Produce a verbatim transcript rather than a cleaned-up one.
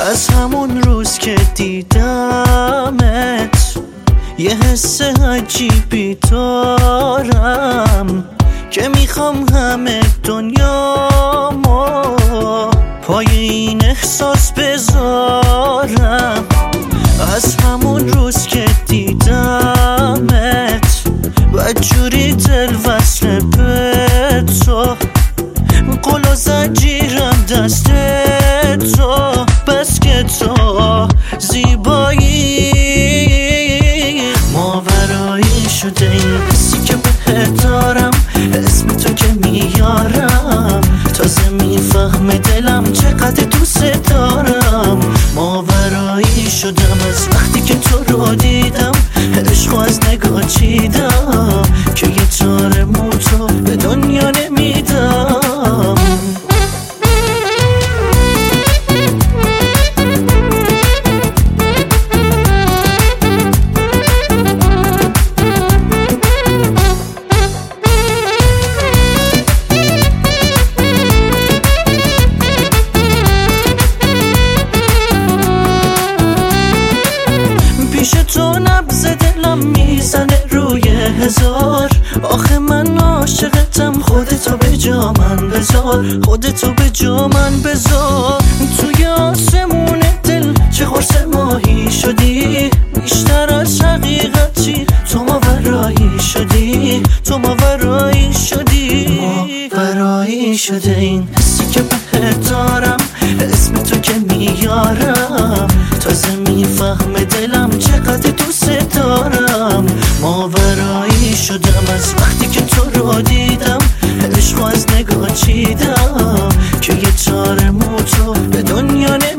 از همون روز که دیدمت یه حس عجیبی دارم که میخوام همه دنیامو پای این احساس بذارم. از همون روز که دیدمت بدجوری دل وصل به تو، قول و زنجیرم دست تو، بس که تو زیبایی. ماورایی شده این حسی که بهت دارم، اسم تو که میارم تازه میفهم دلم چقدر دوست دارم. ماورایی شدم از وقتی که تو رو دیدم، عشقو از نگاه چیدم که یه تار موتو به دنیا نمیدم. پیش تو نبض دلم میزنه روی هزار، آخه من عاشقتم، خودتو به جا من بذار، خودتو به جا من بذار. توی آسمون دل چه قرص ماهی شدی، بیشتر از حقیقتی تو ماورایی شدی، تو ماورایی شدی. ماورایی شده این حسی که بهت دارم، اسم تو که میارم تازه میفهم دلم چقدر دوست دارم. ماورایی شدم از وقتی که تو رو دیدم، عشقو از نگاه چیدم که یه تار موتو به دنیا